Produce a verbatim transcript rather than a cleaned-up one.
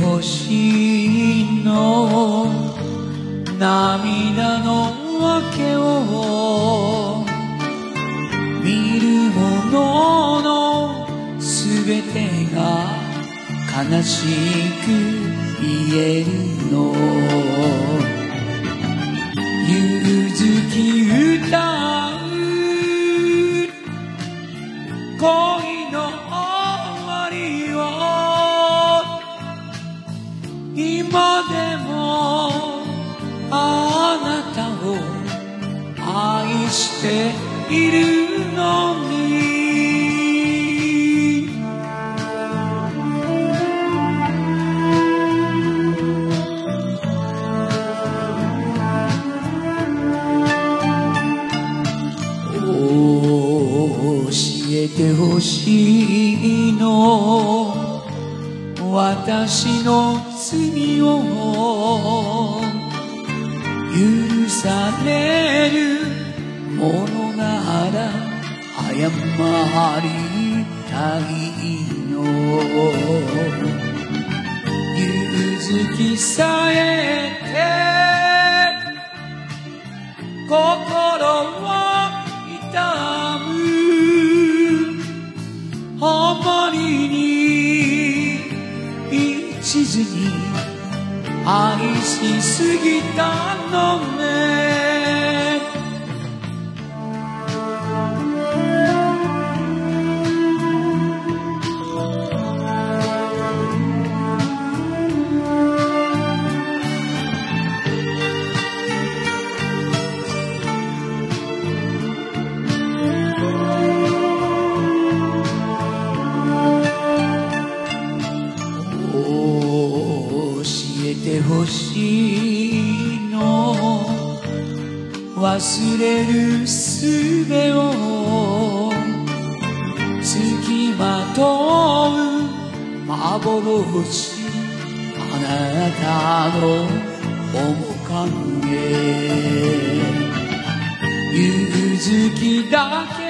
ほしいの涙の訳を見る者のすべてが悲しく言えるのゆずき歌う恋の終わりを今でもあなたを愛しているのに教えてほしいの私の罪を許されるものなら謝りたいのゆずきさえて心は痛むあまりに一途に愛しすぎたのね欲しいの忘れる術をつきまとう幻あなたの面影ゆずきだけ